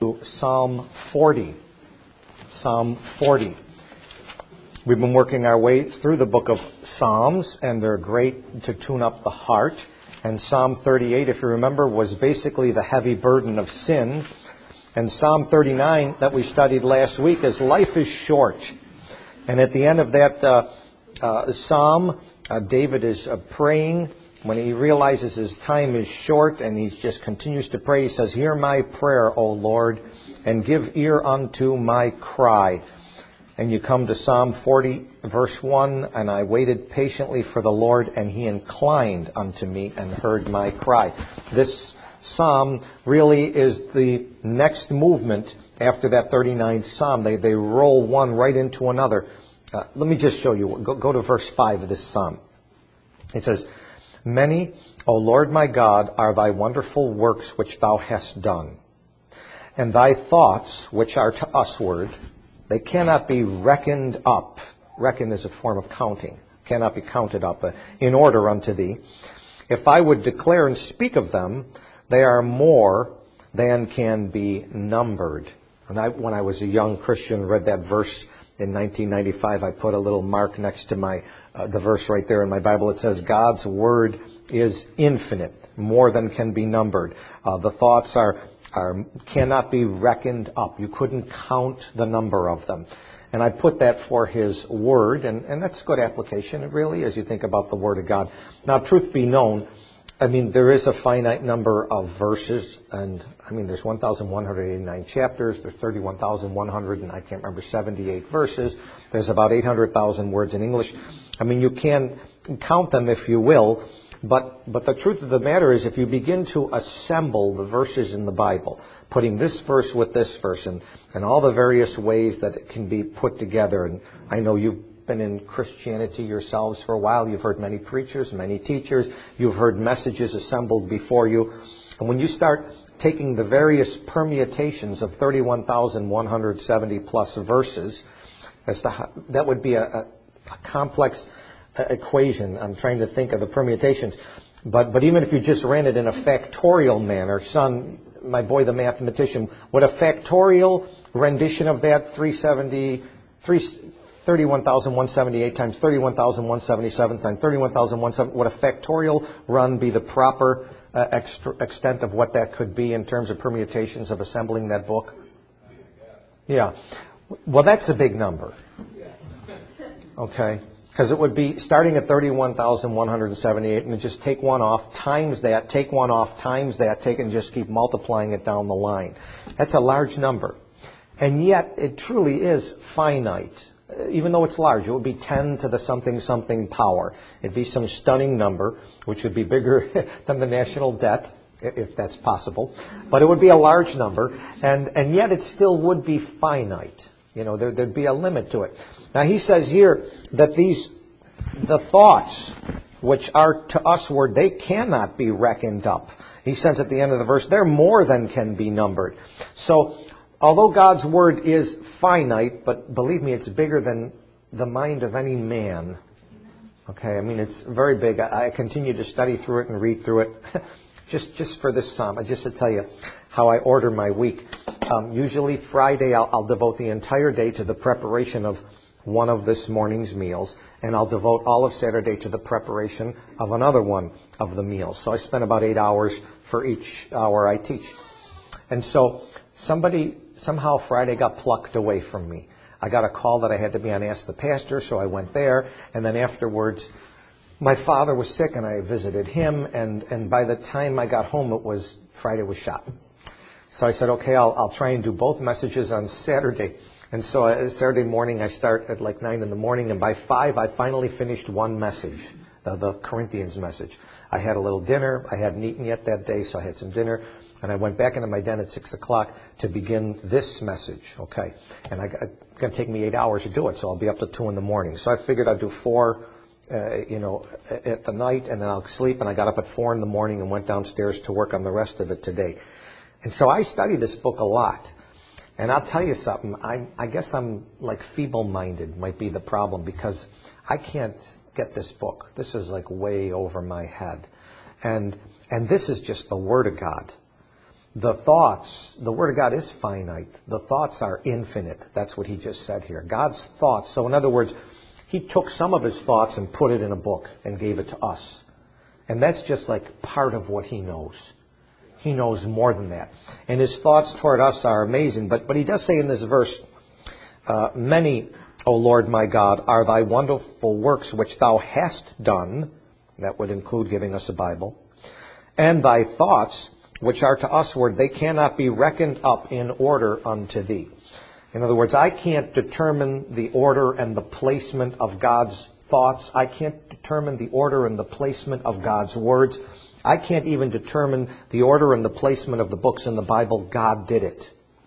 Psalm 40. Psalm 40. We've been working our way through the book of Psalms, and they're great to tune up the heart. And Psalm 38, if you remember, was basically the heavy burden of sin. And Psalm 39 that we studied last week is life is short. And at the end of that psalm, David is praying. When he realizes his time is short and he just continues to pray, he says, "Hear my prayer, O Lord, and give ear unto my cry." And you come to Psalm 40, verse 1, "And I waited patiently for the Lord, and he inclined unto me and heard my cry." This psalm really is the next movement after that 39th psalm. They roll one right into another. Let me just show you. Go to verse 5 of this psalm. It says, "Many, O Lord my God, are thy wonderful works which thou hast done. And thy thoughts, which are to usward, they cannot be reckoned up." Reckon is a form of counting. Cannot be counted up in order unto thee. "If I would declare and speak of them, they are more than can be numbered." And when I was a young Christian, read that verse in 1995. I put a little mark next to the verse right there in my Bible. It says, God's word is infinite, more than can be numbered. The thoughts cannot be reckoned up. You couldn't count the number of them. And I put that for his word, and that's good application, really, as you think about the word of God. Now, truth be known, there is a finite number of verses, and there's 1,189 chapters, there's 31,100, and I can't remember, 78 verses. There's about 800,000 words in English. You can count them if you will, but the truth of the matter is if you begin to assemble the verses in the Bible, putting this verse with this verse, and all the various ways that it can be put together, and I know you've been in Christianity yourselves for a while. You've heard many preachers, many teachers. You've heard messages assembled before you. And when you start taking the various permutations of 31,170 plus verses, that would be a complex equation. I'm trying to think of the permutations. But even if you just ran it in a factorial manner, son, my boy the mathematician, would a factorial rendition of that 31,178 times 31,177 times 31,177, would a factorial run be the proper extent of what that could be in terms of permutations of assembling that book? Yeah. Well, that's a big number. Okay. Because it would be starting at 31,178 and just take one off, times that, take one off, times that, and just keep multiplying it down the line. That's a large number. And yet, it truly is finite. Even though it's large, it would be 10 to the something power. It'd be some stunning number, which would be bigger than the national debt, if that's possible. But it would be a large number, and yet it still would be finite. There'd be a limit to it. Now he says here that the thoughts which are to usward, they cannot be reckoned up. He says at the end of the verse, they're more than can be numbered. So, although God's word is finite, but believe me, it's bigger than the mind of any man. Okay, it's very big. I continue to study through it and read through it. just for this psalm, just to tell you how I order my week. Usually Friday I'll devote the entire day to the preparation of one of this morning's meals, and I'll devote all of Saturday to the preparation of another one of the meals. So I spend about 8 hours for each hour I teach. And so somehow Friday got plucked away from me. I got a call that I had to be on Ask the Pastor, so I went there. And then afterwards, my father was sick, and I visited him. And by the time I got home, Friday was shot. So I said, okay, I'll try and do both messages on Saturday. And so Saturday morning, I start at like 9 in the morning. And by 5, I finally finished one message, the Corinthians message. I had a little dinner. I hadn't eaten yet that day, so I had some dinner. And I went back into my den at 6 o'clock to begin this message, okay? And it's going to take me 8 hours to do it, so I'll be up to 2 in the morning. So I figured I'd do 4, at the night, and then I'll sleep. And I got up at 4 in the morning and went downstairs to work on the rest of it today. And so I study this book a lot. And I'll tell you something, I guess I'm like feeble-minded might be the problem, because I can't get this book. This is like way over my head. And this is just the Word of God. The thoughts, the Word of God is finite. The thoughts are infinite. That's what he just said here. God's thoughts. So in other words, he took some of his thoughts and put it in a book and gave it to us. And that's just like part of what he knows. He knows more than that. And his thoughts toward us are amazing. But he does say in this verse, many, O Lord my God, are thy wonderful works which thou hast done. That would include giving us a Bible. And thy thoughts, which are to usward, they cannot be reckoned up in order unto thee. In other words, I can't determine the order and the placement of God's thoughts. I can't determine the order and the placement of God's words. I can't even determine the order and the placement of the books in the Bible. God did it.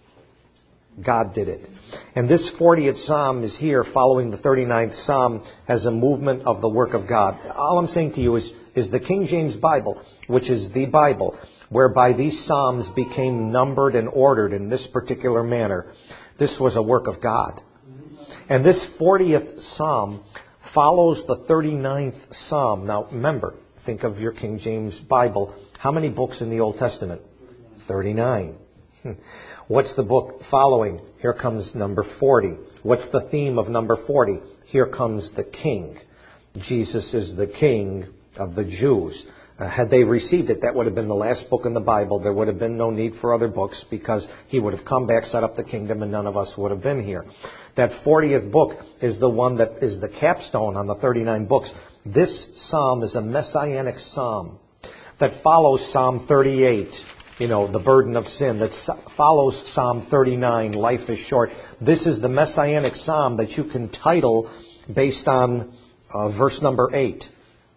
God did it. And this 40th Psalm is here following the 39th Psalm as a movement of the work of God. All I'm saying to you is the King James Bible, which is the Bible, whereby these Psalms became numbered and ordered in this particular manner. This was a work of God. And this 40th Psalm follows the 39th Psalm. Now remember, think of your King James Bible. How many books in the Old Testament? 39. What's the book following? Here comes number 40. What's the theme of number 40? Here comes the King. Jesus is the King of the Jews. Had they received it, that would have been the last book in the Bible. There would have been no need for other books because he would have come back, set up the kingdom, and none of us would have been here. That 40th book is the one that is the capstone on the 39 books. This psalm is a messianic psalm that follows Psalm 38, the burden of sin, that follows Psalm 39, life is short. This is the messianic psalm that you can title based on verse number 8.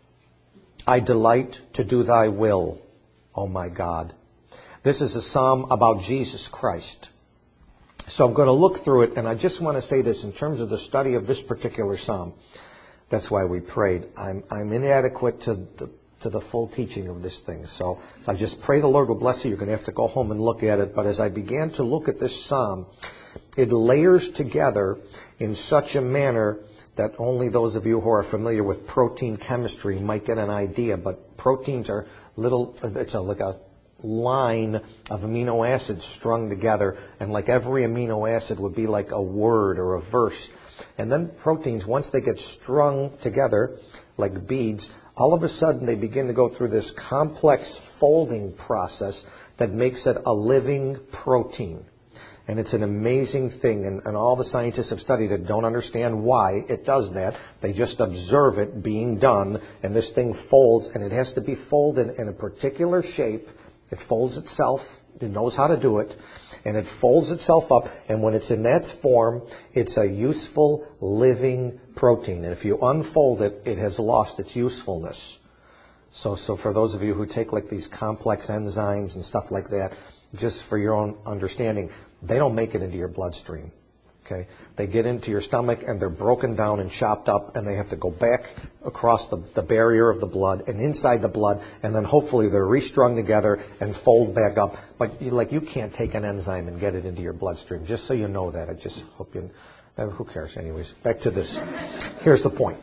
I delight to do thy will, O my God. This is a psalm about Jesus Christ. So I'm going to look through it, and I just want to say this in terms of the study of this particular psalm. That's why we prayed. I'm inadequate to the full teaching of this thing. So I just pray the Lord will bless you. You're going to have to go home and look at it. But as I began to look at this psalm, it layers together in such a manner that only those of you who are familiar with protein chemistry might get an idea. But proteins are like a line of amino acids strung together. And like every amino acid would be like a word or a verse. And then proteins, once they get strung together like beads, all of a sudden they begin to go through this complex folding process that makes it a living protein. And it's an amazing thing, and all the scientists have studied it don't understand why it does that. They just observe it being done, and this thing folds, and it has to be folded in a particular shape. It folds itself. It knows how to do it. And it folds itself up, and when it's in that form, it's a useful, living protein. And if you unfold it, it has lost its usefulness. So for those of you who take like these complex enzymes and stuff like that, just for your own understanding, they don't make it into your bloodstream. Okay? They get into your stomach and they're broken down and chopped up, and they have to go back across the barrier of the blood and inside the blood, and then hopefully they're restrung together and fold back up. But you can't take an enzyme and get it into your bloodstream. Just so you know that. I just hope you... Who cares? Anyways, back to this. Here's the point.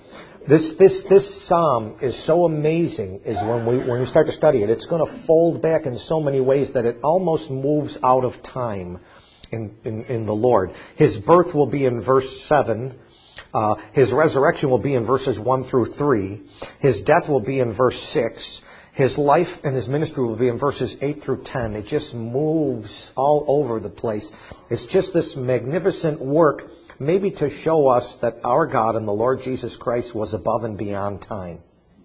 This psalm is so amazing is when you start to study it, it's going to fold back in so many ways that it almost moves out of time in the Lord. His birth will be in verse 7. His resurrection will be in verses 1 through 3. His death will be in verse 6. His life and his ministry will be in verses 8 through 10. It just moves all over the place. It's just this magnificent work, maybe to show us that our God and the Lord Jesus Christ was above and beyond time.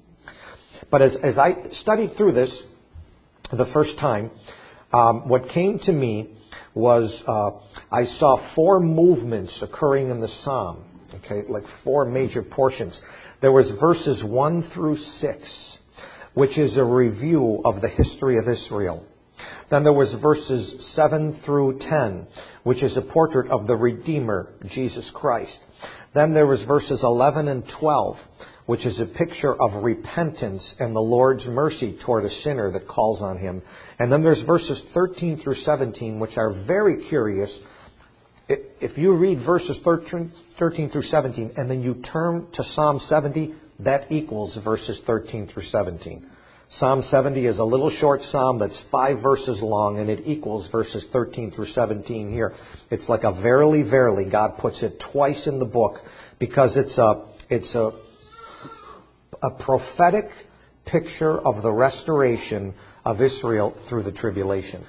But as I studied through this the first time, what came to me was I saw 4 movements occurring in the psalm. Okay, like 4 major portions. There was verses 1 through 6, which is a review of the history of Israel. Then there was verses 7 through 10, which is a portrait of the Redeemer, Jesus Christ. Then there was verses 11 and 12, which is a picture of repentance and the Lord's mercy toward a sinner that calls on him. And then there's verses 13 through 17, which are very curious. If you read verses 13 through 17 and then you turn to Psalm 70, that equals verses 13 through 17. Psalm 70 is a little short psalm that's 5 verses long, and it equals verses 13 through 17 here. It's like a verily, verily. God puts it twice in the book because it's a prophetic picture of the restoration of Israel through the tribulation.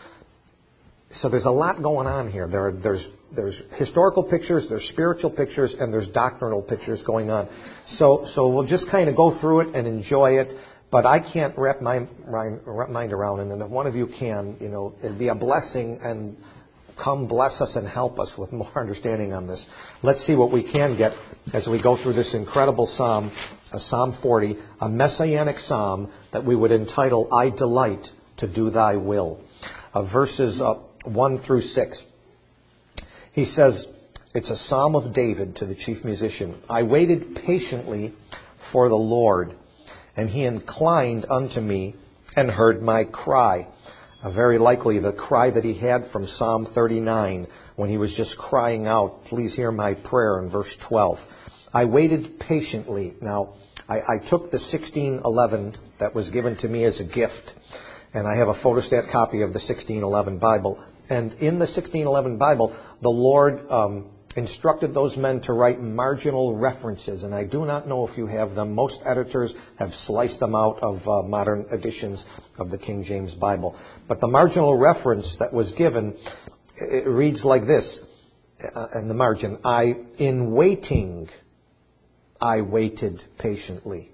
So there's a lot going on here. There's historical pictures, there's spiritual pictures, and there's doctrinal pictures going on. So we'll just kind of go through it and enjoy it. But I can't wrap my mind around it. And if one of you can, it'd be a blessing, and come bless us and help us with more understanding on this. Let's see what we can get as we go through this incredible psalm, Psalm 40, a messianic psalm that we would entitle, I Delight to Do Thy Will. Verses 1 through 6. He says, it's a psalm of David to the chief musician. I waited patiently for the Lord, and he inclined unto me and heard my cry. Very likely the cry that he had from Psalm 39 when he was just crying out, please hear my prayer, in verse 12. I waited patiently. Now, I took the 1611 that was given to me as a gift, and I have a photostat copy of the 1611 Bible. And in the 1611 Bible, the Lord instructed those men to write marginal references, and I do not know if you have them. Most editors have sliced them out of modern editions of the King James Bible. But the marginal reference that was given, it reads like this, in the margin, in waiting, I waited patiently.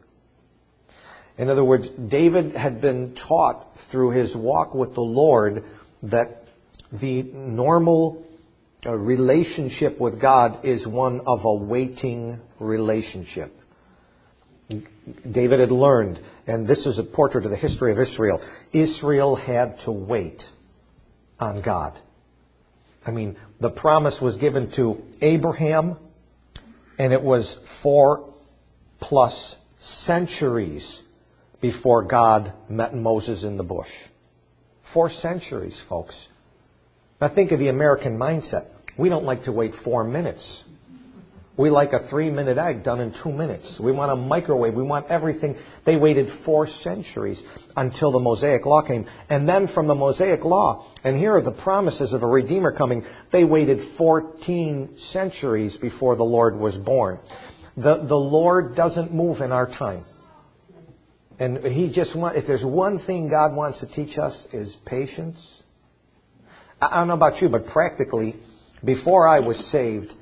In other words, David had been taught through his walk with the Lord that the normal relationship with God is one of a waiting relationship. David had learned, and this is a portrait of the history of Israel, Israel had to wait on God. I mean, the promise was given to Abraham, and it was 4+ centuries before God met Moses in the bush. 4 centuries, folks. Now think of the American mindset. We don't like to wait 4 minutes. We like a 3-minute egg done in 2 minutes. We want a microwave. We want everything. They waited 4 centuries until the Mosaic Law came. And then from the Mosaic Law, and here are the promises of a Redeemer coming, they waited 14 centuries before the Lord was born. The Lord doesn't move in our time. And if there's one thing God wants to teach us is patience. I don't know about you, but practically, before I was saved,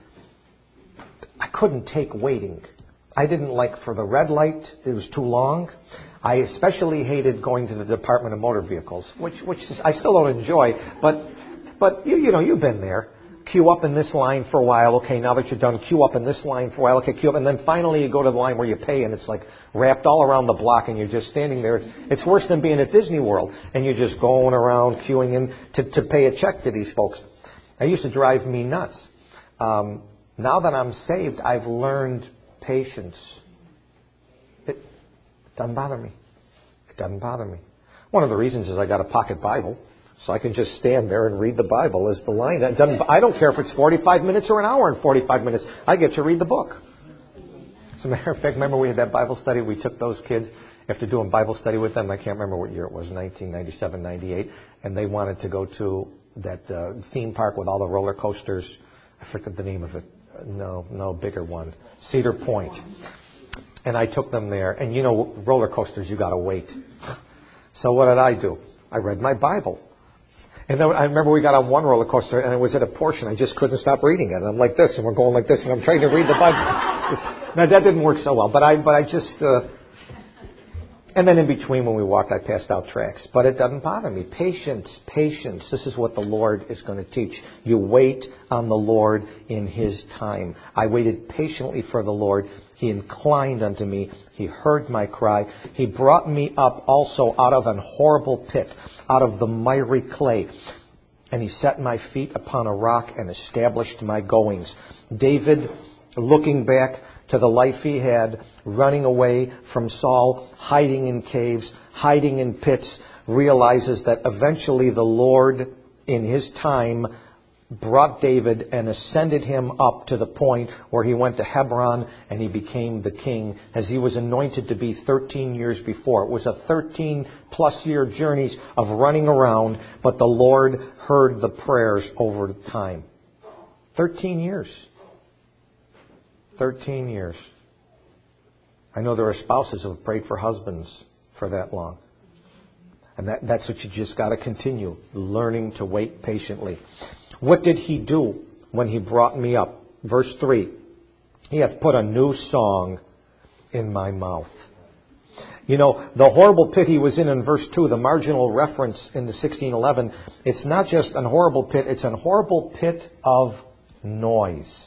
I couldn't take waiting. I didn't like for the red light. It was too long. I especially hated going to the Department of Motor Vehicles, which I still don't enjoy. But you've been there. Queue up in this line for a while. Okay, now that you're done, queue up in this line for a while. Okay, queue up. And then finally you go to the line where you pay, and it's like wrapped all around the block, and you're just standing there. It's worse than being at Disney World, and you're just going around queuing in to pay a check to these folks. It used to drive me nuts. Now that I'm saved, I've learned patience. It doesn't bother me. It doesn't bother me. One of the reasons is I got a pocket Bible, so I can just stand there and read the Bible as the line. I don't care if it's 45 minutes or an hour and 45 minutes. I get to read the book. As a matter of fact, remember we had that Bible study? We took those kids after doing Bible study with them. I can't remember what year it was, 1997, 98. And they wanted to go to that theme park with all the roller coasters. I forget the name of it. No, bigger one. Cedar Point. And I took them there. And roller coasters, you got to wait. So what did I do? I read my Bible. And then I remember we got on one roller coaster, and it was at a portion. I just couldn't stop reading it. And I'm like this, and we're going like this, and I'm trying to read the Bible. Now, that didn't work so well. But I just... And then in between, when we walked, I passed out tracts. But it doesn't bother me. Patience. This is what the Lord is going to teach. You wait on the Lord in His time. I waited patiently for the Lord. He inclined unto me. He heard my cry. He brought me up also out of an horrible pit, out of the miry clay. And He set my feet upon a rock and established my goings. David, looking back to the life he had, running away from Saul, hiding in caves, hiding in pits, realizes that eventually the Lord, in His time, brought David and ascended him up to the point where he went to Hebron and he became the king, as he was anointed to be 13 years before. It was a 13-plus year journeys of running around, but the Lord heard the prayers over time. 13 years. 13 years. I know there are spouses who have prayed for husbands for that long. And that's what you just got to continue, learning to wait patiently. What did he do when he brought me up? Verse 3. He hath put a new song in my mouth. You know, the horrible pit he was in verse 2, the marginal reference in the 16:11, it's not just an horrible pit, it's an horrible pit of noise.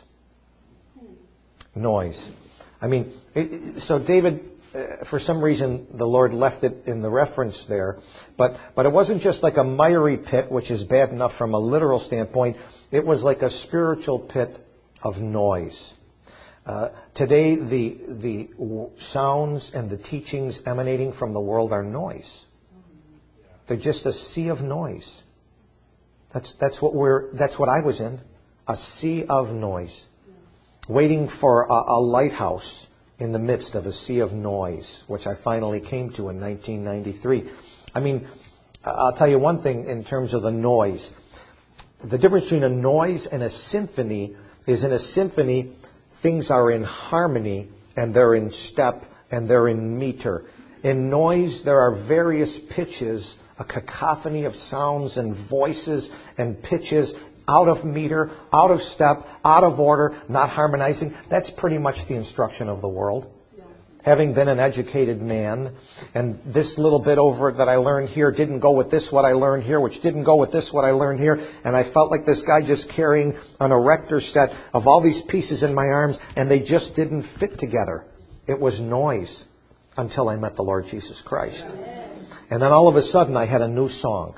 Noise. I mean, so David, for some reason, the Lord left it in the reference there. But it wasn't just like a miry pit, which is bad enough from a literal standpoint. It was like a spiritual pit of noise. Today, the sounds and the teachings emanating from the world are noise. They're just a sea of noise. That's what I was in. A sea of noise. Waiting for a lighthouse in the midst of a sea of noise, which I finally came to in 1993. I mean, I'll tell you one thing in terms of the noise. The difference between a noise and a symphony is, in a symphony, things are in harmony and they're in step and they're in meter. In noise, there are various pitches, a cacophony of sounds and voices and pitches, out of meter, out of step, out of order, not harmonizing. That's pretty much the instruction of the world. Yeah. Having been an educated man, and this little bit over that I learned here didn't go with this what I learned here, which didn't go with this what I learned here, and I felt like this guy just carrying an erector set of all these pieces in my arms, and they just didn't fit together. It was noise until I met the Lord Jesus Christ. Yeah. And then all of a sudden I had a new song.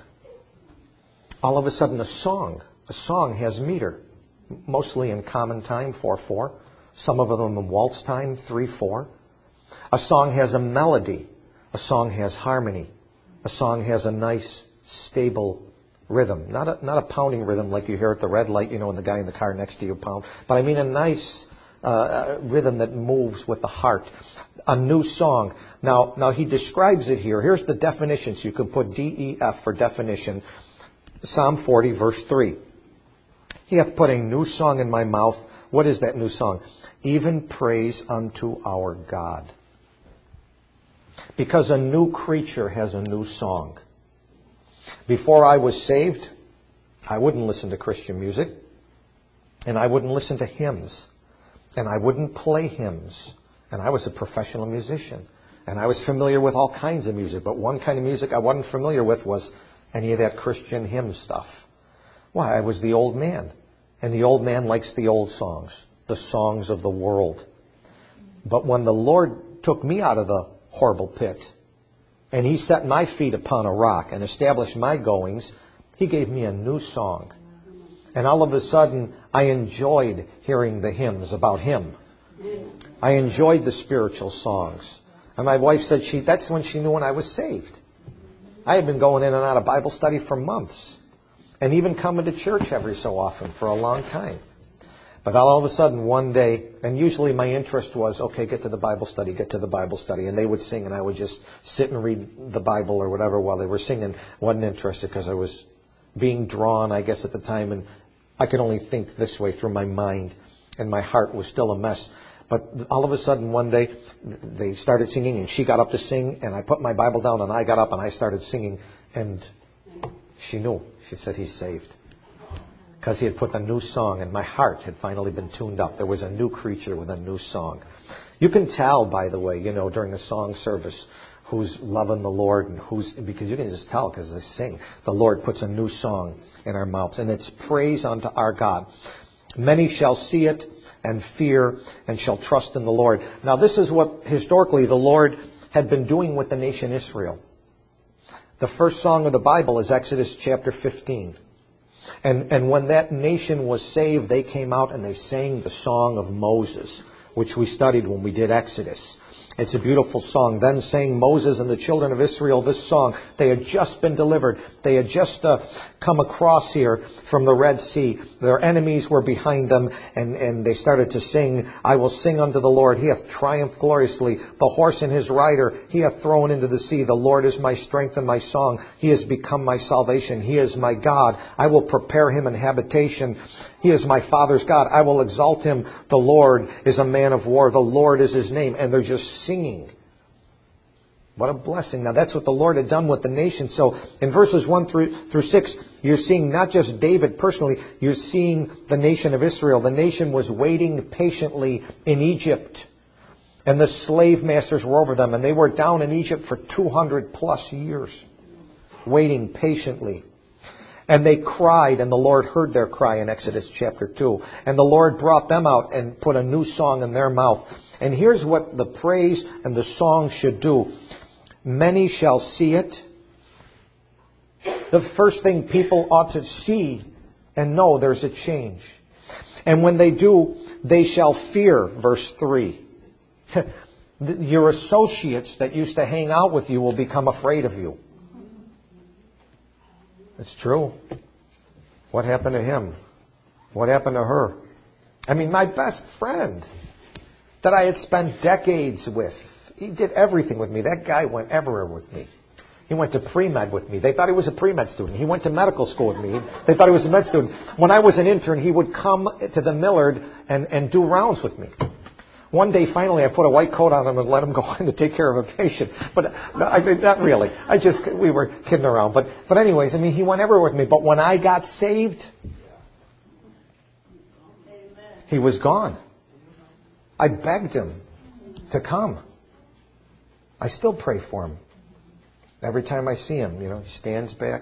All of a sudden a song has meter, mostly in common time, 4/4. Some of them in waltz time, 3/4. A song has a melody. A song has harmony. A song has a nice, stable rhythm. Not a pounding rhythm like you hear at the red light, you know, when the guy in the car next to you pound. But I mean a nice rhythm that moves with the heart. A new song. Now he describes it here. Here's the definition. So you can put DEF for definition. Psalm 40, verse 3. He hath put a new song in my mouth. What is that new song? Even praise unto our God. Because a new creature has a new song. Before I was saved, I wouldn't listen to Christian music. And I wouldn't listen to hymns. And I wouldn't play hymns. And I was a professional musician. And I was familiar with all kinds of music. But one kind of music I wasn't familiar with was any of that Christian hymn stuff. Why, I was the old man. And the old man likes the old songs, the songs of the world. But when the Lord took me out of the horrible pit, and He set my feet upon a rock and established my goings, He gave me a new song. And all of a sudden, I enjoyed hearing the hymns about Him. I enjoyed the spiritual songs. And my wife said that's when she knew when I was saved. I had been going in and out of Bible study for months. And even coming to church every so often for a long time. But all of a sudden one day, and usually my interest was, okay, get to the Bible study. And they would sing and I would just sit and read the Bible or whatever while they were singing. Wasn't interested because I was being drawn, I guess, at the time. And I could only think this way through my mind. And my heart was still a mess. But all of a sudden one day, they started singing and she got up to sing. And I put my Bible down and I got up and I started singing. And she knew. She said, he's saved. Because he had put the new song, and my heart had finally been tuned up. There was a new creature with a new song. You can tell, by the way, during a song service, who's loving the Lord and because you can just tell because they sing. The Lord puts a new song in our mouths, and it's praise unto our God. Many shall see it and fear and shall trust in the Lord. Now, this is what historically the Lord had been doing with the nation Israel. The first song of the Bible is Exodus chapter 15. And when that nation was saved, they came out and they sang the song of Moses, which we studied when we did Exodus. It's a beautiful song. Then sang Moses and the children of Israel this song. They had just been delivered. They had just come across here from the Red Sea. Their enemies were behind them, and they started to sing, I will sing unto the Lord. He hath triumphed gloriously. The horse and his rider he hath thrown into the sea. The Lord is my strength and my song. He has become my salvation. He is my God. I will prepare him an habitation. He is my Father's God. I will exalt him. The Lord is a man of war. The Lord is his name. And they're just singing. What a blessing. Now that's what the Lord had done with the nation. So in verses 1 through 6, you're seeing not just David personally, you're seeing the nation of Israel. The nation was waiting patiently in Egypt. And the slave masters were over them. And they were down in Egypt for 200 plus years, waiting patiently. And they cried, and the Lord heard their cry in Exodus chapter 2. And the Lord brought them out and put a new song in their mouth. And here's what the praise and the song should do. Many shall see it. The first thing people ought to see and know there's a change. And when they do, they shall fear, verse 3. Your associates that used to hang out with you will become afraid of you. It's true. What happened to him? What happened to her? I mean, my best friend that I had spent decades with. He did everything with me. That guy went everywhere with me. He went to pre-med with me. They thought he was a pre-med student. He went to medical school with me. They thought he was a med student. When I was an intern, he would come to the Millard and do rounds with me. One day, finally, I put a white coat on him and let him go in to take care of a patient. But not really. We were kidding around. But anyways, I mean, he went everywhere with me. But when I got saved, he was gone. I begged him to come. I still pray for him. Every time I see him, he stands back.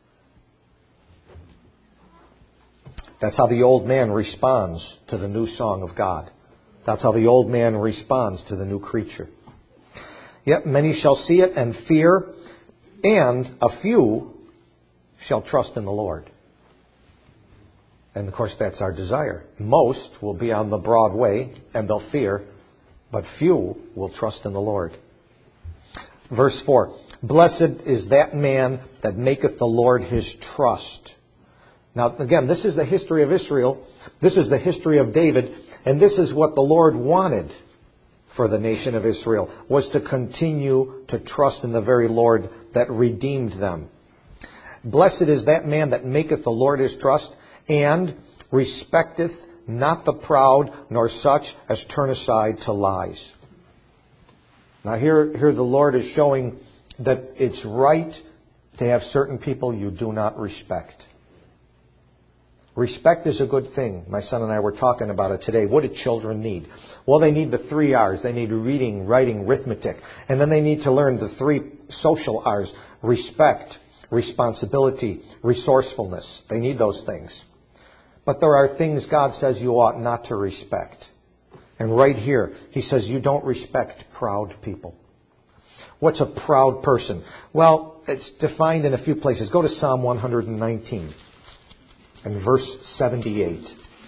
That's how the old man responds to the new song of God. That's how the old man responds to the new creature. Yet many shall see it and fear, and a few shall trust in the Lord. And of course, that's our desire. Most will be on the broad way, and they'll fear, but few will trust in the Lord. Verse 4, blessed is that man that maketh the Lord his trust. Now, again, this is the history of Israel. This is the history of David. And this is what the Lord wanted for the nation of Israel, was to continue to trust in the very Lord that redeemed them. Blessed is that man that maketh the Lord his trust, and respecteth not the proud, nor such as turn aside to lies. Now here the Lord is showing that it's right to have certain people you do not respect. Respect is a good thing. My son and I were talking about it today. What do children need? Well, they need the 3 R's. They need reading, writing, arithmetic. And then they need to learn the 3 social R's. Respect, responsibility, resourcefulness. They need those things. But there are things God says you ought not to respect. And right here, he says you don't respect proud people. What's a proud person? Well, it's defined in a few places. Go to Psalm 119 and verse 78.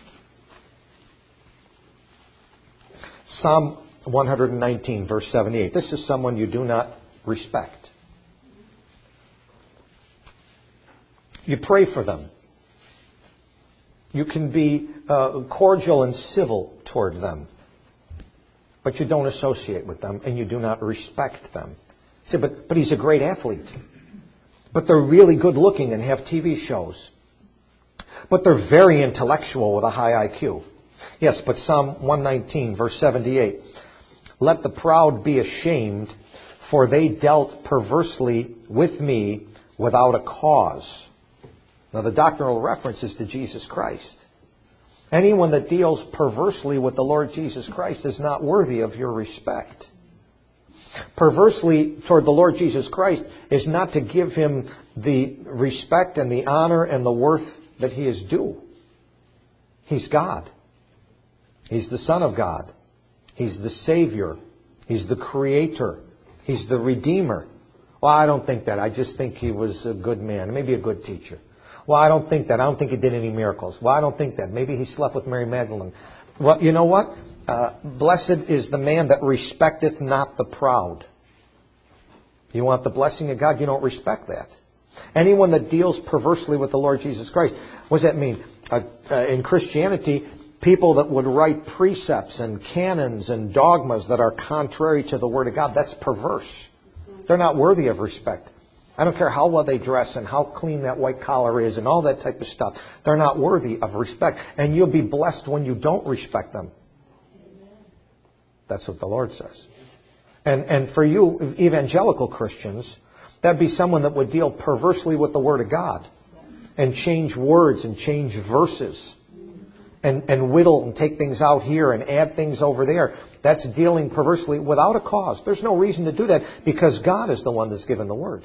Psalm 119, verse 78. This is someone you do not respect. You pray for them. You can be cordial and civil toward them. But you don't associate with them, and you do not respect them. Say, but he's a great athlete. But they're really good looking and have TV shows. But they're very intellectual with a high IQ. Yes, but Psalm 119, verse 78. Let the proud be ashamed, for they dealt perversely with me without a cause. Now the doctrinal reference is to Jesus Christ. Anyone that deals perversely with the Lord Jesus Christ is not worthy of your respect. Perversely toward the Lord Jesus Christ is not to give him the respect and the honor and the worth that he is due. He's God. He's the Son of God. He's the Savior. He's the Creator. He's the Redeemer. Well, I don't think that. I just think he was a good man, maybe a good teacher. Well, I don't think that. I don't think he did any miracles. Well, I don't think that. Maybe he slept with Mary Magdalene. Well, you know what? Blessed is the man that respecteth not the proud. You want the blessing of God, you don't respect that. Anyone that deals perversely with the Lord Jesus Christ. What does that mean? In Christianity, people that would write precepts and canons and dogmas that are contrary to the Word of God, that's perverse. They're not worthy of respect. I don't care how well they dress and how clean that white collar is and all that type of stuff. They're not worthy of respect. And you'll be blessed when you don't respect them. That's what the Lord says. And for you evangelical Christians, that'd be someone that would deal perversely with the Word of God and change words and change verses and whittle and take things out here and add things over there. That's dealing perversely without a cause. There's no reason to do that because God is the one that's given the Word.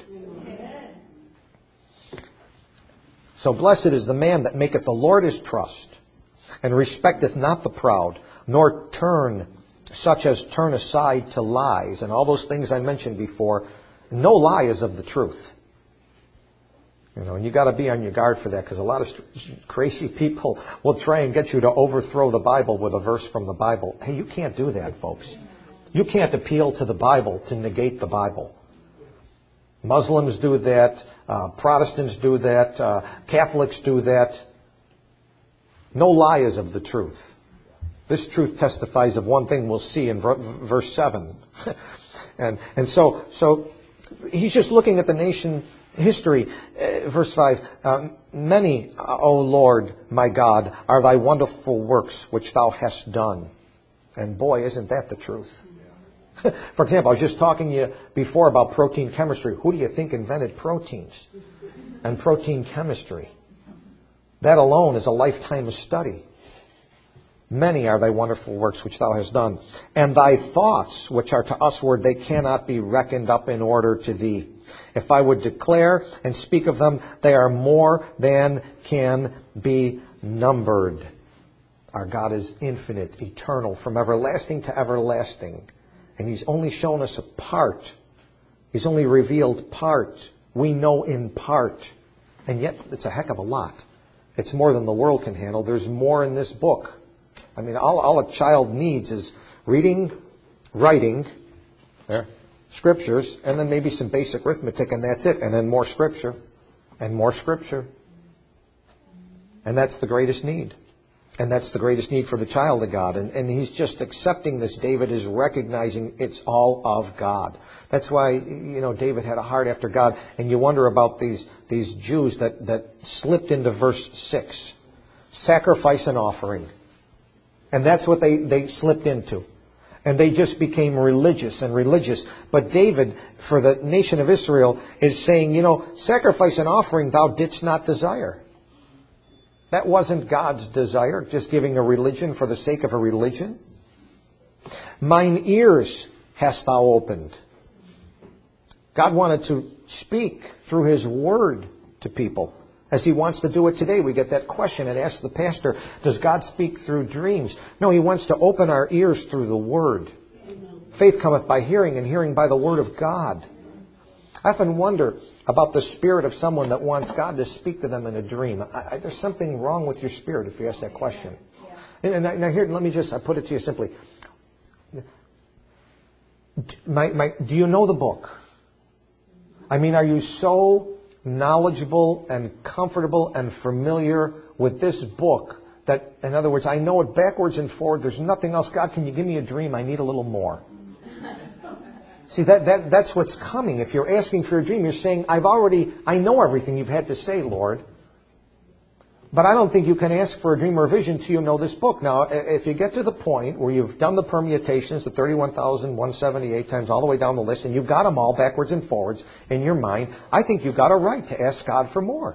So blessed is the man that maketh the Lord his trust and respecteth not the proud, nor such as turn aside to lies. And all those things I mentioned before, no lie is of the truth. And you got to be on your guard for that because a lot of crazy people will try and get you to overthrow the Bible with a verse from the Bible. Hey, you can't do that, folks. You can't appeal to the Bible to negate the Bible. Muslims do that. Protestants do that. Catholics do that. No lie is of the truth. This truth testifies of one thing we'll see in verse 7. and so he's just looking at the nation history. Verse 5, many, O Lord, my God, are thy wonderful works which thou hast done. And boy, isn't that the truth. For example, I was just talking to you before about protein chemistry. Who do you think invented proteins and protein chemistry? That alone is a lifetime of study. Many are thy wonderful works which thou hast done. And thy thoughts, which are to usward, they cannot be reckoned up in order to thee. If I would declare and speak of them, they are more than can be numbered. Our God is infinite, eternal, from everlasting to everlasting. And He's only shown us a part. He's only revealed part. We know in part. And yet, it's a heck of a lot. It's more than the world can handle. There's more in this book. I mean, all a child needs is reading, writing, scriptures, and then maybe some basic arithmetic, and that's it. And then more scripture, and more scripture. And that's the greatest need. And that's the greatest need for the child of God. And he's just accepting this. David is recognizing it's all of God. That's why, David had a heart after God. And you wonder about these Jews that slipped into verse 6. Sacrifice and offering. And that's what they slipped into. And they just became religious and religious. But David, for the nation of Israel, is saying, sacrifice and offering thou didst not desire. That wasn't God's desire, just giving a religion for the sake of a religion. Mine ears hast thou opened. God wanted to speak through His Word to people, as He wants to do it today. We get that question and ask the pastor, does God speak through dreams? No, He wants to open our ears through the Word. Amen. Faith cometh by hearing, and hearing by the Word of God. I often wonder about the spirit of someone that wants God to speak to them in a dream. There's something wrong with your spirit if you ask that question. Yeah. And now here, let me I put it to you simply. Do you know the book? I mean, are you so knowledgeable and comfortable and familiar with this book that, in other words, I know it backwards and forward. There's nothing else. God, can you give me a dream? I need a little more. See, that's what's coming. If you're asking for a dream, you're saying, I know everything you've had to say, Lord. But I don't think you can ask for a dream or a vision till you know this book. Now, if you get to the point where you've done the permutations, the 31,178 times all the way down the list, and you've got them all backwards and forwards in your mind, I think you've got a right to ask God for more.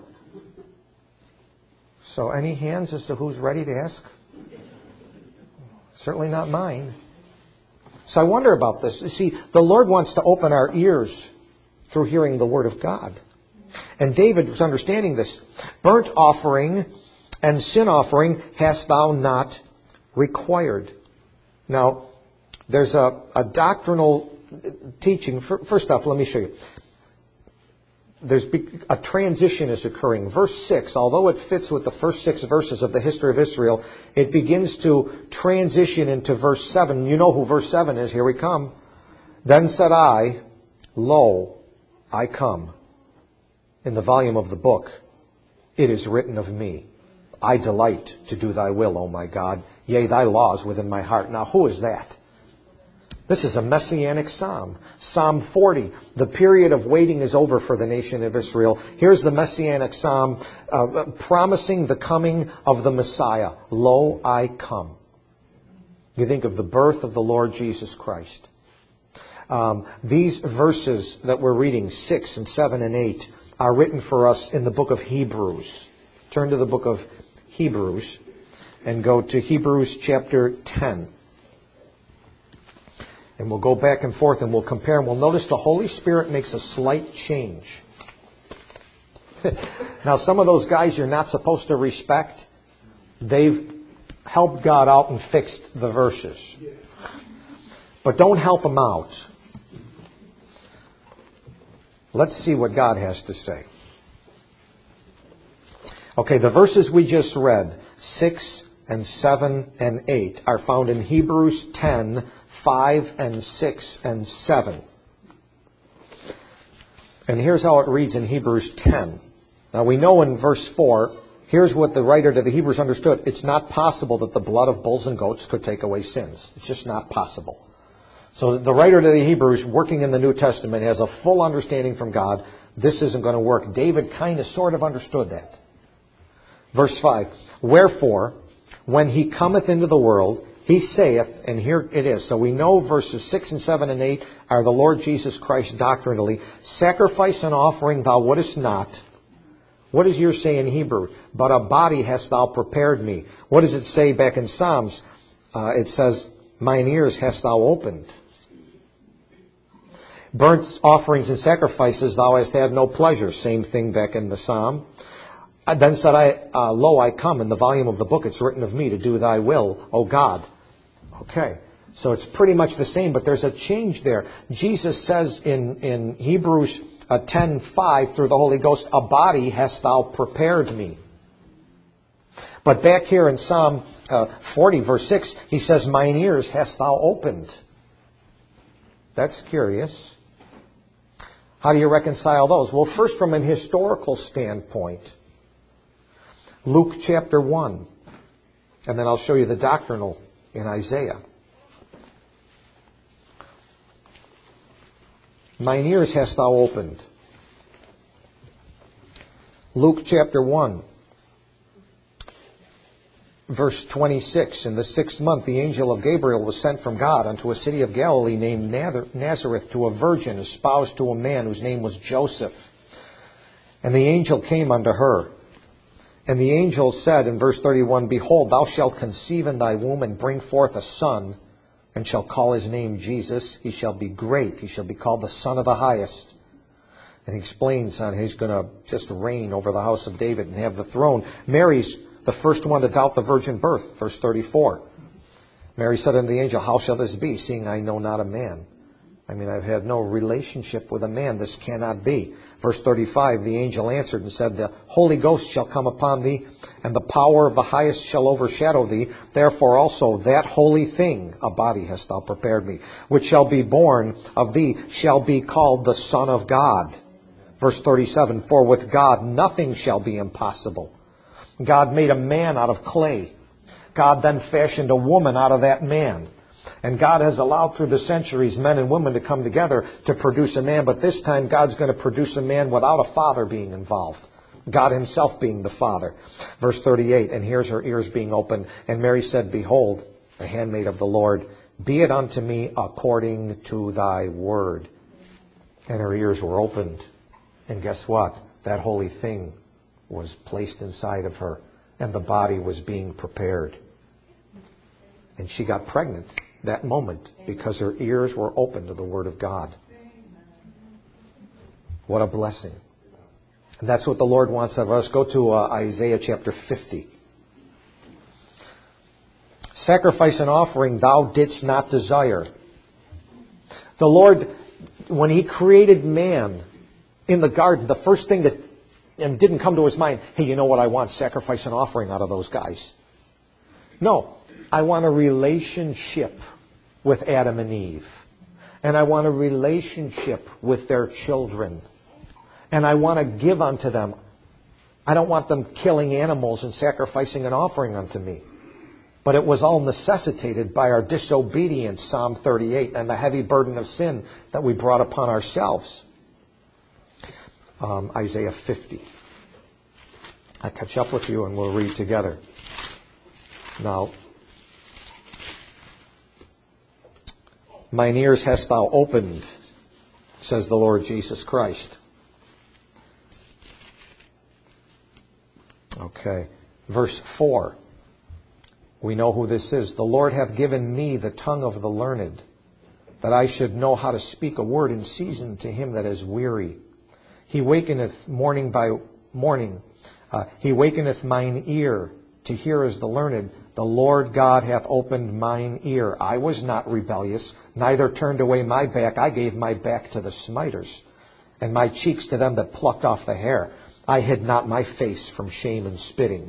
So any hands as to who's ready to ask? Certainly not mine. So I wonder about this. You see, the Lord wants to open our ears through hearing the Word of God. And David was understanding this. Burnt offering and sin offering hast thou not required. Now, there's a doctrinal teaching. First off, let me show you. There's a transition is occurring. Verse 6, although it fits with the first 6 verses of the history of Israel, it begins to transition into verse 7. You know who verse 7 is. Here we come. Then said I, Lo, I come. in the volume of the book, it is written of me. I delight to do thy will, O my God. Yea, thy law is within my heart. Now, who is that? This is a messianic psalm. Psalm 40. The period of waiting is over for the nation of Israel. Here's the messianic psalm promising the coming of the Messiah. Lo, I come. You think of the birth of the Lord Jesus Christ. These verses that we're reading, 6 and 7 and 8, are written for us in the book of Hebrews. Turn to the book of Hebrews and go to Hebrews chapter 10. And we'll go back and forth and we'll compare and we'll notice the Holy Spirit makes a slight change. Now, some of those guys you're not supposed to respect, they've helped God out and fixed the verses. But don't help them out. Let's see what God has to say. Okay, the verses we just read, 6 and 7 and 8, are found in Hebrews 10, 5 and 6 and 7. And here's how it reads in Hebrews 10. Now we know in verse 4, here's what the writer to the Hebrews understood. It's not possible that the blood of bulls and goats could take away sins. It's just not possible. So the writer to the Hebrews, working in the New Testament, has a full understanding from God. This isn't going to work. David kind of sort of understood that. Verse 5, wherefore, when he cometh into the world, he saith, and here it is. So we know verses 6 and 7 and 8 are the Lord Jesus Christ doctrinally. Sacrifice and offering thou wouldest not. What does yours say in Hebrew? But a body hast thou prepared me. What does it say back in Psalms? It says, mine ears hast thou opened. Burnt offerings and sacrifices thou hast had no pleasure. Same thing back in the Psalm. Then said I, lo, I come. In the volume of the book it's written of me to do thy will, O God. Okay. So it's pretty much the same, but there's a change there. Jesus says in Hebrews 10:5 through the Holy Ghost, a body hast thou prepared me. But back here in Psalm 40 verse 6, he says, mine ears hast thou opened. That's curious. How do you reconcile those? Well, first from an historical standpoint, Luke chapter 1, and then I'll show you the doctrinal in Isaiah. Mine ears hast thou opened. Luke chapter 1, verse 26. In the 6th month, the angel of Gabriel was sent from God unto a city of Galilee named Nazareth to a virgin espoused to a man whose name was Joseph. And the angel came unto her. And the angel said in verse 31, behold, thou shalt conceive in thy womb and bring forth a son, and shall call his name Jesus. He shall be great. He shall be called the Son of the Highest. And he explains on he's going to just reign over the house of David and have the throne. Mary's the first one to doubt the virgin birth. Verse 34. Mary said unto the angel, how shall this be, seeing I know not a man? I mean, I've had no relationship with a man. This cannot be. Verse 35, the angel answered and said, the Holy Ghost shall come upon thee, and the power of the highest shall overshadow thee. Therefore also that holy thing, a body hast thou prepared me, which shall be born of thee, shall be called the Son of God. Verse 37, for with God nothing shall be impossible. God made a man out of clay. God then fashioned a woman out of that man. And God has allowed through the centuries men and women to come together to produce a man. But this time God's going to produce a man without a father being involved. God himself being the father. Verse 38, and here's her ears being opened. And Mary said, behold, the handmaid of the Lord, be it unto me according to thy word. And her ears were opened. And guess what? That holy thing was placed inside of her. And the body was being prepared. And she got pregnant that moment because her ears were open to the Word of God. What a blessing. And that's what the Lord wants of us. Go to Isaiah chapter 50. Sacrifice and offering thou didst not desire. The Lord, when He created man in the garden, the first thing that didn't come to His mind, hey, you know what I want? Sacrifice and offering out of those guys. No. I want a relationship with Adam and Eve. And I want a relationship with their children. And I want to give unto them. I don't want them killing animals and sacrificing an offering unto me. But it was all necessitated by our disobedience, Psalm 38, and the heavy burden of sin that we brought upon ourselves. Isaiah 50. I'll catch up with you and we'll read together. Now, mine ears hast thou opened, says the Lord Jesus Christ. Okay. Verse 4. We know who this is. The Lord hath given me the tongue of the learned, that I should know how to speak a word in season to him that is weary. He wakeneth morning by morning. He wakeneth mine ear to hear as the learned. The Lord God hath opened mine ear. I was not rebellious, neither turned away my back. I gave my back to the smiters, and my cheeks to them that plucked off the hair. I hid not my face from shame and spitting.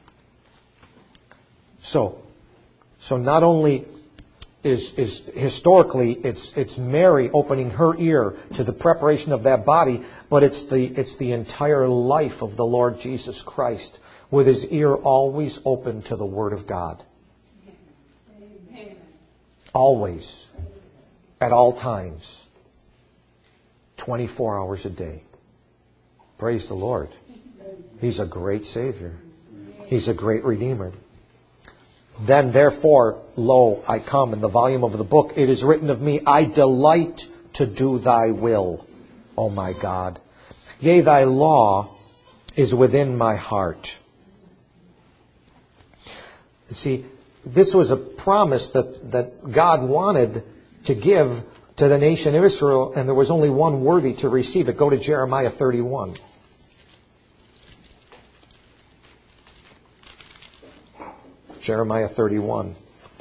So not only is historically it's Mary opening her ear to the preparation of that body, but it's the entire life of the Lord Jesus Christ, with his ear always open to the Word of God. Amen. Always. At all times. 24 hours a day. Praise the Lord. He's a great Savior. He's a great Redeemer. Then, therefore, lo, I come. In the volume of the book, it is written of me, I delight to do thy will, O my God. Yea, thy law is within my heart. See, this was a promise that God wanted to give to the nation of Israel, and there was only one worthy to receive it. Go to Jeremiah 31. Jeremiah 31.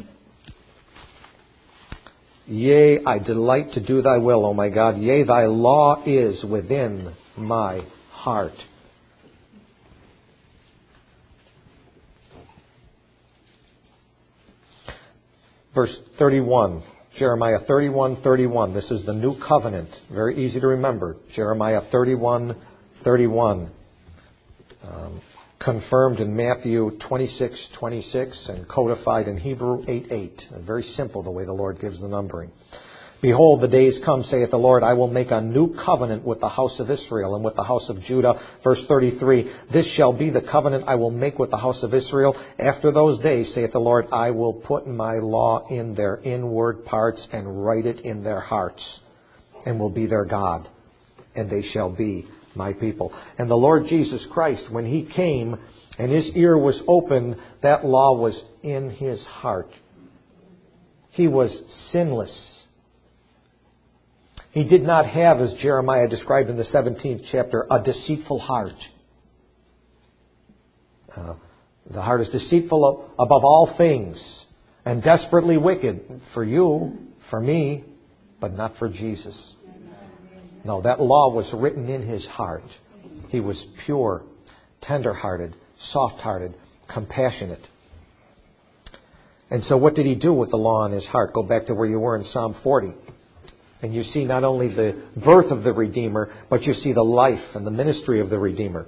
Yea, I delight to do thy will, O my God. Yea, thy law is within my heart. Verse 31. Jeremiah 31:31. This is the new covenant. Very easy to remember. Jeremiah 31:31. Confirmed in Matthew 26:26 and codified in Hebrew 8:8. Very simple the way the Lord gives the numbering. Behold, the days come, saith the Lord, I will make a new covenant with the house of Israel and with the house of Judah. Verse 33, this shall be the covenant I will make with the house of Israel. After those days, saith the Lord, I will put my law in their inward parts and write it in their hearts, and will be their God, and they shall be my people. And the Lord Jesus Christ, when he came and his ear was open, that law was in his heart. He was sinless. He did not have, as Jeremiah described in the 17th chapter, a deceitful heart. The heart is deceitful above all things and desperately wicked for you, for me, but not for Jesus. No, that law was written in his heart. He was pure, tender-hearted, soft-hearted, compassionate. And so what did he do with the law in his heart? Go back to where you were in Psalm 40. And you see not only the birth of the Redeemer, but you see the life and the ministry of the Redeemer.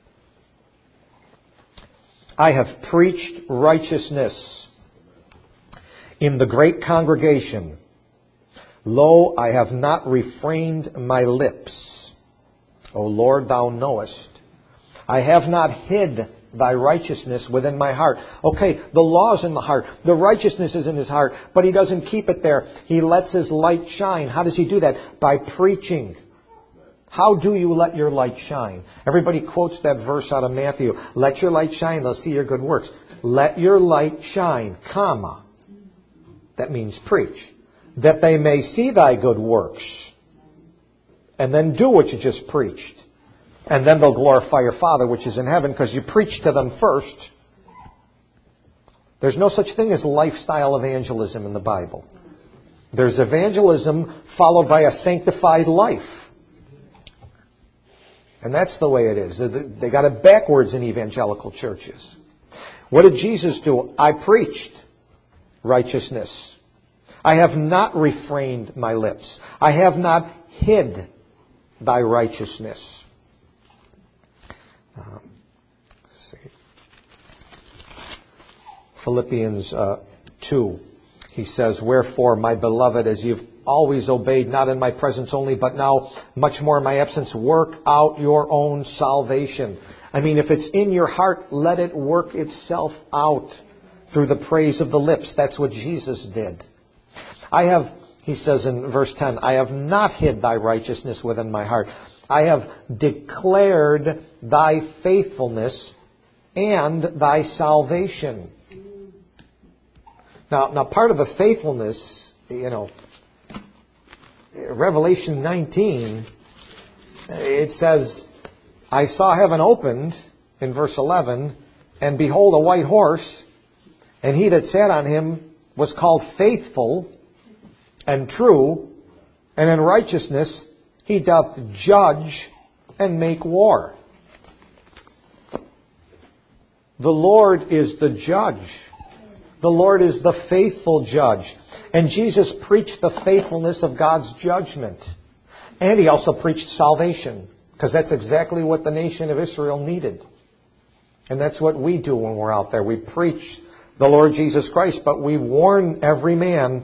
I have preached righteousness in the great congregation. Lo, I have not refrained my lips. O Lord, thou knowest. I have not hid thy righteousness within my heart. Okay, the law is in the heart. The righteousness is in his heart. But he doesn't keep it there. He lets his light shine. How does he do that? By preaching. How do you let your light shine? Everybody quotes that verse out of Matthew. Let your light shine, they'll see your good works. Let your light shine, comma. That means preach. That they may see thy good works. And then do what you just preached. And then they'll glorify your Father which is in heaven, because you preached to them first. There's no such thing as lifestyle evangelism in the Bible. There's evangelism followed by a sanctified life. And that's the way it is. They got it backwards in evangelical churches. What did Jesus do? I preached righteousness. I have not refrained my lips. I have not hid thy righteousness. Let's see. Philippians 2. He says, "Wherefore, my beloved, as you've always obeyed, not in my presence only, but now much more in my absence, work out your own salvation." I mean, if it's in your heart, let it work itself out through the praise of the lips. That's what Jesus did. He says in verse 10, "I have not hid thy righteousness within my heart. I have declared thy faithfulness and thy salvation." Now, part of the faithfulness, Revelation 19, it says, "I saw heaven opened," in verse 11, "and behold a white horse, and he that sat on him was called Faithful and True, and in righteousness he doth judge and make war." The Lord is the judge. The Lord is the faithful judge. And Jesus preached the faithfulness of God's judgment. And He also preached salvation, because that's exactly what the nation of Israel needed. And that's what we do when we're out there. We preach the Lord Jesus Christ, but we warn every man,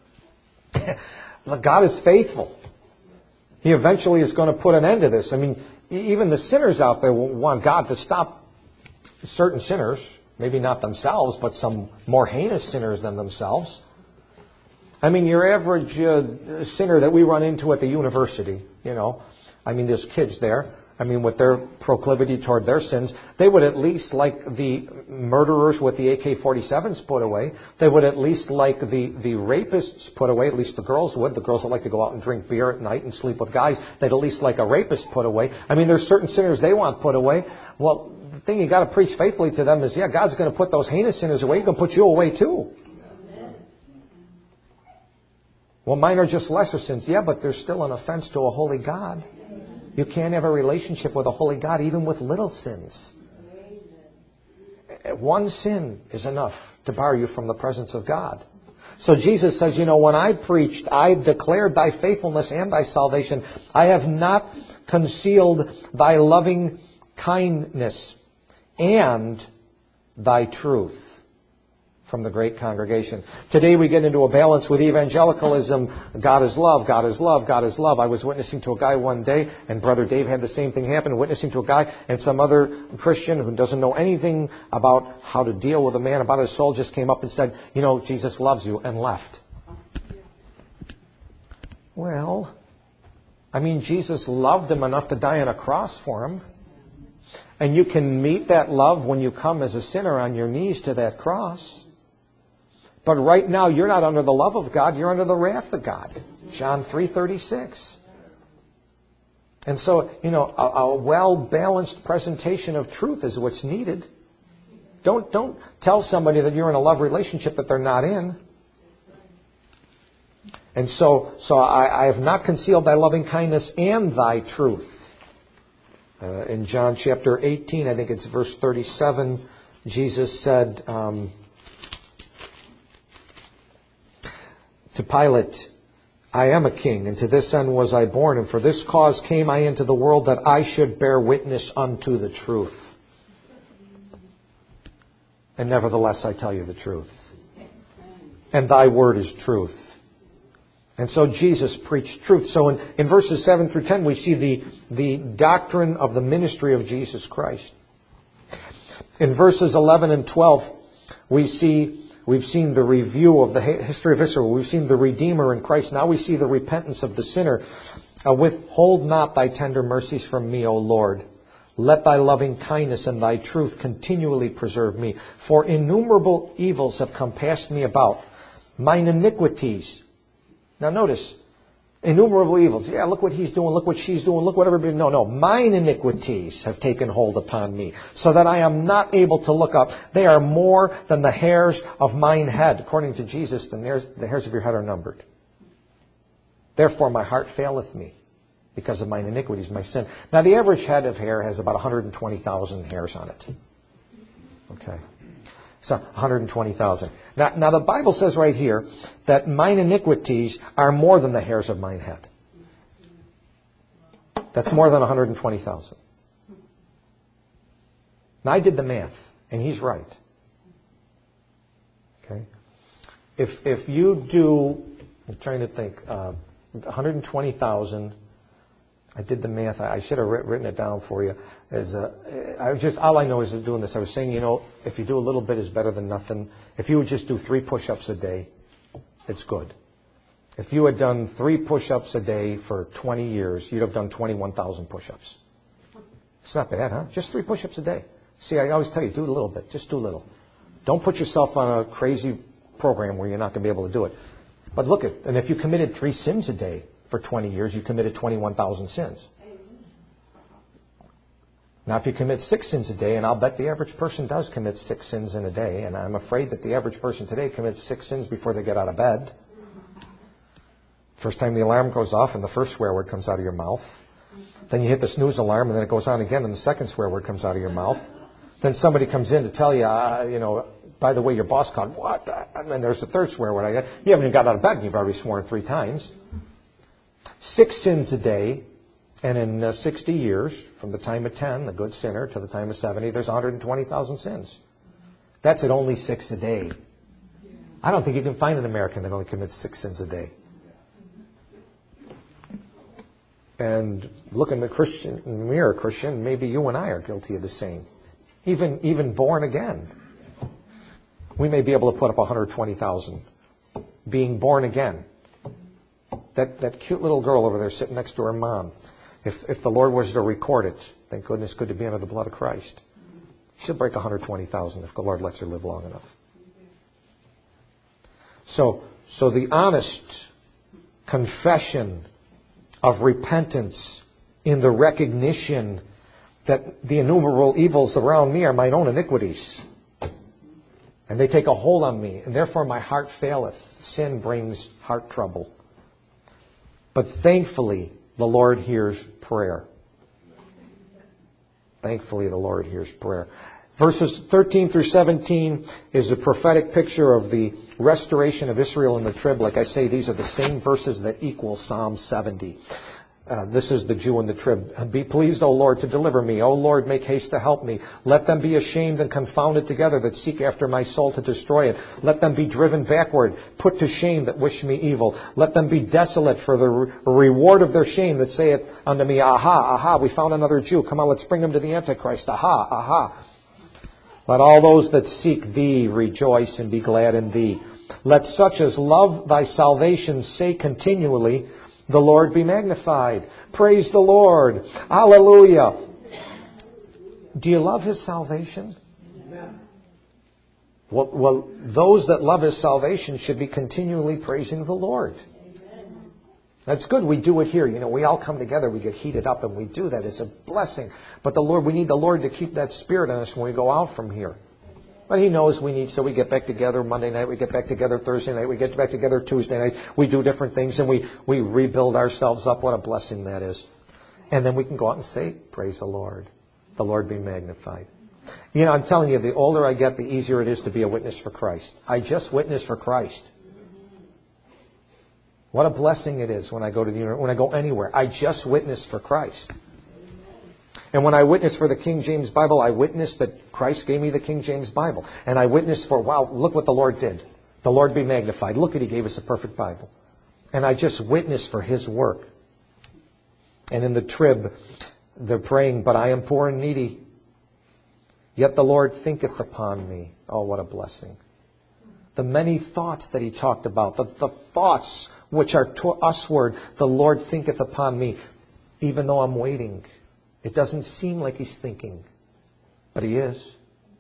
God is faithful. He eventually is going to put an end to this. I mean, even the sinners out there want God to stop certain sinners. Maybe not themselves, but some more heinous sinners than themselves. I mean, your average sinner that we run into at the university, there's kids there. I mean, with their proclivity toward their sins, they would at least like the murderers with the AK-47s put away. They would at least like the rapists put away. At least the girls would. The girls that like to go out and drink beer at night and sleep with guys, they'd at least like a rapist put away. I mean, there's certain sinners they want put away. Well, the thing you got to preach faithfully to them is, God's going to put those heinous sinners away. He's going to put you away too. Well, mine are just lesser sins. Yeah, but they're still an offense to a holy God. You can't have a relationship with a holy God even with little sins. One sin is enough to bar you from the presence of God. So Jesus says, when I preached, I declared thy faithfulness and thy salvation. I have not concealed thy loving kindness and thy truth from the great congregation. Today we get into a balance with evangelicalism. God is love, God is love, God is love. I was witnessing to a guy one day, and Brother Dave had the same thing happen, witnessing to a guy, and some other Christian who doesn't know anything about how to deal with a man, about his soul, just came up and said, Jesus loves you, and left. Well, Jesus loved him enough to die on a cross for him. And you can meet that love when you come as a sinner on your knees to that cross. But right now, you're not under the love of God, you're under the wrath of God. John 3:36. And so, a well-balanced presentation of truth is what's needed. Don't tell somebody that you're in a love relationship that they're not in. And so I have not concealed thy loving kindness and thy truth. In John chapter 18, I think it's verse 37, Jesus said to Pilate, I am a king, and to this end was I born, and for this cause came I into the world, that I should bear witness unto the truth. And nevertheless I tell you the truth. And thy word is truth. And so Jesus preached truth. So in verses 7 through 10, we see the doctrine of the ministry of Jesus Christ. In verses 11 and 12, we've seen the review of the history of Israel. We've seen the Redeemer in Christ. Now we see the repentance of the sinner. Withhold not thy tender mercies from me, O Lord. Let thy loving kindness and thy truth continually preserve me. For innumerable evils have compassed me about. Mine iniquities. Now notice, innumerable evils. Yeah, look what he's doing, look what she's doing, look what everybody... No. Mine iniquities have taken hold upon me, so that I am not able to look up. They are more than the hairs of mine head. According to Jesus, the hairs of your head are numbered. Therefore my heart faileth me, because of mine iniquities, my sin. Now the average head of hair has about 120,000 hairs on it. Okay. So 120,000. Now the Bible says right here that mine iniquities are more than the hairs of mine head. That's more than 120,000. Now, I did the math, and he's right. Okay? If you do, I'm trying to think, 120,000, I did the math. I should have written it down for you. All I know is doing this. I was saying, if you do a little bit is better than nothing. If you would just do 3 push-ups a day, it's good. If you had done 3 push-ups a day for 20 years, you'd have done 21,000 push-ups. It's not bad, huh? Just 3 push-ups a day. See, I always tell you, do a little bit. Just do a little. Don't put yourself on a crazy program where you're not going to be able to do it. But look and if you committed 3 sins a day for 20 years, you committed 21,000 sins. Now, if you commit 6 sins a day, and I'll bet the average person does commit 6 sins in a day, and I'm afraid that the average person today commits 6 sins before they get out of bed. First time the alarm goes off and the first swear word comes out of your mouth. Then you hit the snooze alarm and then it goes on again and the second swear word comes out of your mouth. Then somebody comes in to tell you, by the way, your boss called, what? And then there's the third swear word. You haven't even got out of bed and you've already sworn 3 times. 6 sins a day, and in 60 years, from the time of 10, a good sinner, to the time of 70, there's 120,000 sins. That's at only 6 a day. I don't think you can find an American that only commits 6 sins a day. And look in the mirror, Christian, maybe you and I are guilty of the same. Even born again. We may be able to put up 120,000. Being born again. That cute little girl over there sitting next to her mom. If the Lord was to record it, thank goodness, good to be under the blood of Christ. She'll break 120,000 if the Lord lets her live long enough. So the honest confession of repentance in the recognition that the innumerable evils around me are mine own iniquities. And they take a hold on me, and therefore my heart faileth. Sin brings heart trouble. But thankfully, the Lord hears prayer. Thankfully, the Lord hears prayer. Verses 13 through 17 is a prophetic picture of the restoration of Israel in the trib. Like I say, these are the same verses that equal Psalm 70. This is the Jew in the trib. Be pleased, O Lord, to deliver me. O Lord, make haste to help me. Let them be ashamed and confounded together that seek after my soul to destroy it. Let them be driven backward, put to shame that wish me evil. Let them be desolate for the reward of their shame that saith unto me, Aha, aha, we found another Jew. Come on, let's bring him to the Antichrist. Aha, aha. Let all those that seek thee rejoice and be glad in thee. Let such as love thy salvation say continually, the Lord be magnified. Praise the Lord. Hallelujah. Do you love His salvation? Amen. Well, those that love His salvation should be continually praising the Lord. Amen. That's good. We do it here. We all come together. We get heated up and we do that. It's a blessing. But we need the Lord to keep that spirit in us when we go out from here. But He knows we need, so we get back together Monday night, we get back together Thursday night, we get back together Tuesday night, we do different things and we rebuild ourselves up. What a blessing that is. And then we can go out and say, praise the Lord. The Lord be magnified. I'm telling you, the older I get, the easier it is to be a witness for Christ. I just witness for Christ. What a blessing it is when I go anywhere. I just witness for Christ. And when I witness for the King James Bible, I witness that Christ gave me the King James Bible. And I witness for, wow, look what the Lord did. The Lord be magnified. Look at He gave us a perfect Bible. And I just witness for His work. And in the trib, they're praying, but I am poor and needy. Yet the Lord thinketh upon me. Oh, what a blessing. The many thoughts that He talked about, the thoughts which are to usward, the Lord thinketh upon me, even though I'm waiting. It doesn't seem like He's thinking, but He is.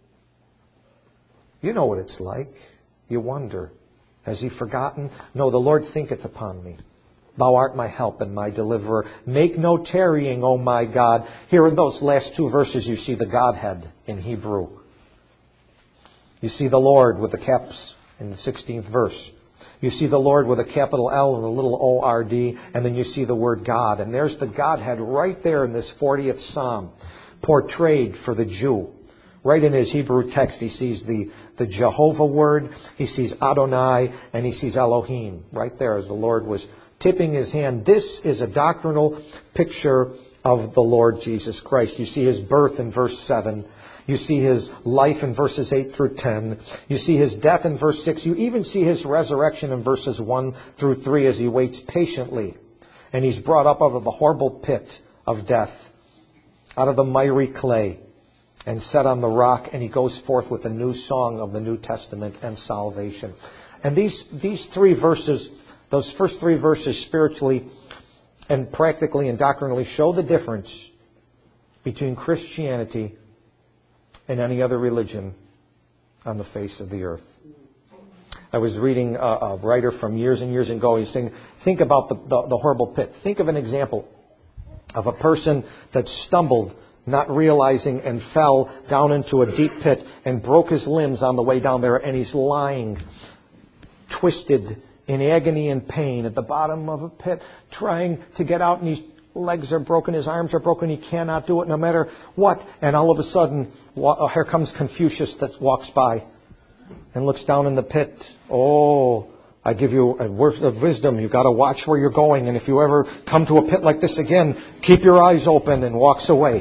You know what it's like. You wonder, has He forgotten? No, the Lord thinketh upon me. Thou art my help and my deliverer. Make no tarrying, O my God. Here in those last 2 verses you see the Godhead in Hebrew. You see the Lord with the caps in the 16th verse. You see the Lord with a capital L and a little O-R-D, and then you see the word God. And there's the Godhead right there in this 40th Psalm, portrayed for the Jew. Right in his Hebrew text, he sees the Jehovah word, he sees Adonai, and he sees Elohim. Right there as the Lord was tipping His hand. This is a doctrinal picture of the Lord Jesus Christ. You see His birth in verse 7. You see His life in verses 8 through 10. You see His death in verse 6. You even see His resurrection in verses 1 through 3 as He waits patiently. And He's brought up out of the horrible pit of death, out of the miry clay, and set on the rock, and He goes forth with a new song of the New Testament and salvation. And these 3 verses, those first 3 verses spiritually and practically and doctrinally show the difference between Christianity and any other religion on the face of the earth. I was reading a writer from years and years ago. He's saying, think about the horrible pit. Think of an example of a person that stumbled, not realizing, and fell down into a deep pit and broke his limbs on the way down there, and he's lying, twisted, in agony and pain at the bottom of a pit, trying to get out, and his legs are broken, his arms are broken, he cannot do it no matter what. And all of a sudden, here comes Confucius that walks by and looks down in the pit. Oh, I give you a word of wisdom. You've got to watch where you're going, and if you ever come to a pit like this again, keep your eyes open, and walks away.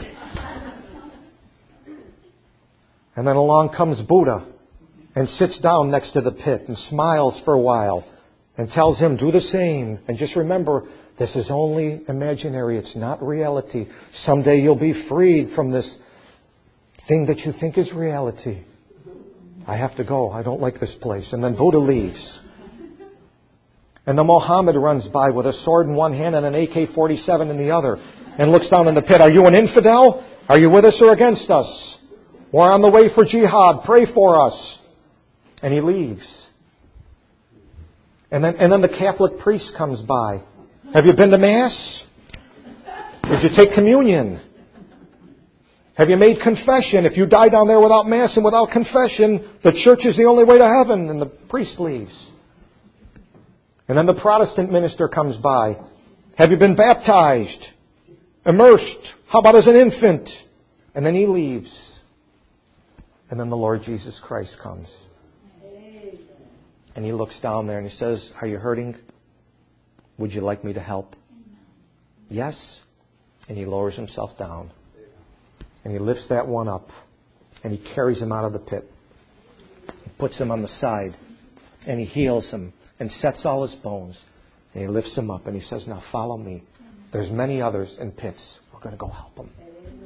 And then along comes Buddha and sits down next to the pit and smiles for a while and tells him, do the same. And just remember, this is only imaginary. It's not reality. Someday you'll be freed from this thing that you think is reality. I have to go. I don't like this place. And then Buddha leaves. And then Muhammad runs by with a sword in one hand and an AK-47 in the other and looks down in the pit. Are you an infidel? Are you with us or against us? We're on the way for jihad. Pray for us. And he leaves. And then the Catholic priest comes by. Have you been to Mass? Did you take communion? Have you made confession? If you die down there without Mass and without confession, the church is the only way to heaven. And the priest leaves. And then the Protestant minister comes by. Have you been baptized? Immersed? How about as an infant? And then he leaves. And then the Lord Jesus Christ comes. And He looks down there and He says, are you hurting? Would you like me to help? Yes. And He lowers Himself down. And He lifts that one up. And He carries him out of the pit. He puts him on the side. And He heals him. And sets all his bones. And He lifts him up. And He says, now follow me. There's many others in pits. We're going to go help them.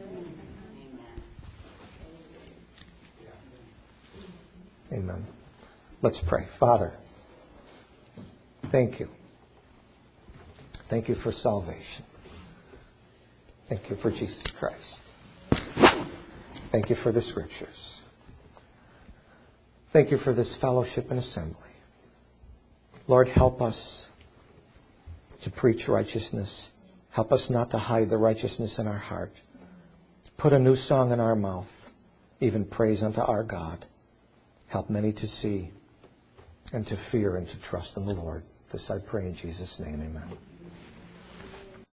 Amen. Let's pray. Father, thank You. Thank You for salvation. Thank You for Jesus Christ. Thank You for the Scriptures. Thank You for this fellowship and assembly. Lord, help us to preach righteousness. Help us not to hide the righteousness in our heart. Put a new song in our mouth, even praise unto our God. Help many to see and to fear and to trust in the Lord. This I pray in Jesus' name, amen.